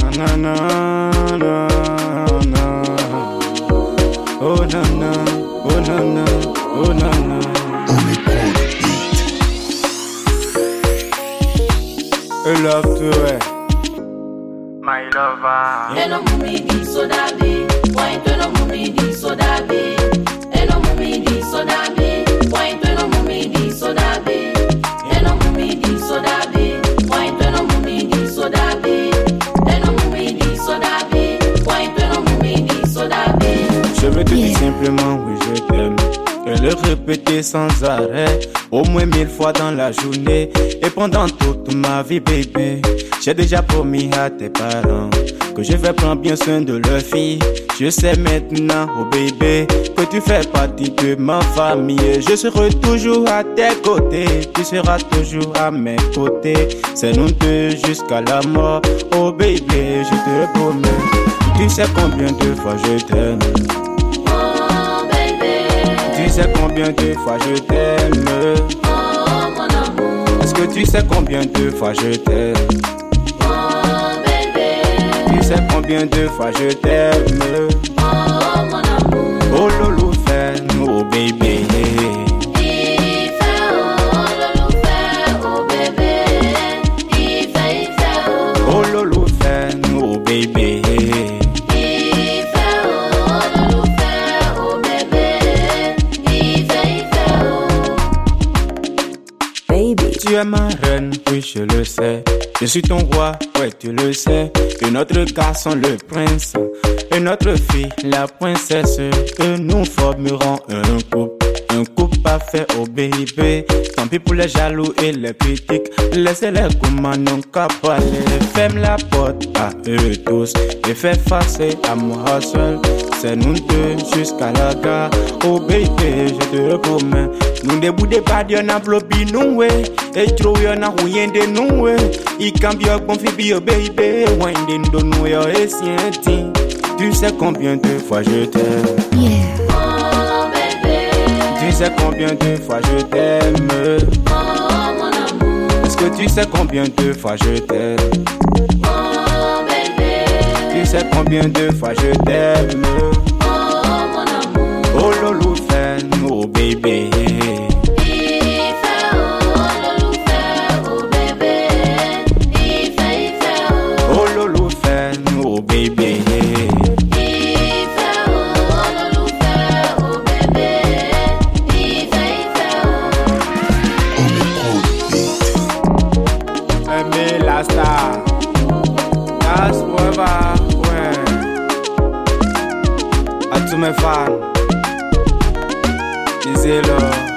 na na na na. Oh na na, oh na na, oh na na. I love to it. My lover. Eno mumi di soda be, wine to no mumi di soda be. Eno mumi di soda be, wine to no mumi di soda be. Eno mumi di soda be, wine to no mumi di soda be. Eno mumi di soda be, wine to no mumi di soda be. Je veux te dire simplement oui je t'aime. Et le répéter sans arrêt, au moins 1000 fois dans la journée. Et pendant toute ma vie, bébé, j'ai déjà promis à tes parents que je vais prendre bien soin de leur fille. Je sais maintenant, oh bébé, que tu fais partie de ma famille. Je serai toujours à tes côtés, tu seras toujours à mes côtés. C'est nous deux jusqu'à la mort, oh bébé, je te promets. Tu sais combien de fois je t'aime. Tu sais combien de fois je t'aime. Oh mon amour. Est-ce que tu sais combien de fois je t'aime? Oh bébé. Tu sais combien de fois je t'aime? Oh mon amour. Oh loulou fait, oh bébé. Il fait oh loulou fait, oh bébé. Il fait oh. Oh loulou fait, oh bébé. Tu es ma reine, oui je le sais. Je suis ton roi, ouais tu le sais. Et notre garçon le prince, et notre fille la princesse. Que nous formerons un couple parfait au baby. Tant pis pour les jaloux et les critiques. Laissez-les comme non capable. Ferme la porte à eux tous et fais face à moi seul. C'est nous deux jusqu'à la gare. Oh baby, je te promets. Nous déboudez pas d'yon a blobi nous et trop y'en a rien de nous il cambie bon fibi baby. Winding de nous et sienti. Tu sais combien de fois je t'aime. Oh bébé. Tu sais combien de fois je t'aime. Oh mon amour. Est-ce que tu sais combien de fois je t'aime. Oh bébé. Tu sais combien de fois je t'aime. Oh mon amour. Oh loulou fait, oh bébé. Il fait oh loulou fait, oh bébé. Il fait oh. Oh loulou fait, oh bébé. Il fait oh loulou fait, oh bébé. Il fait oh. Aimer la star. That's forever, ouais. À tous mes fans, disez-le.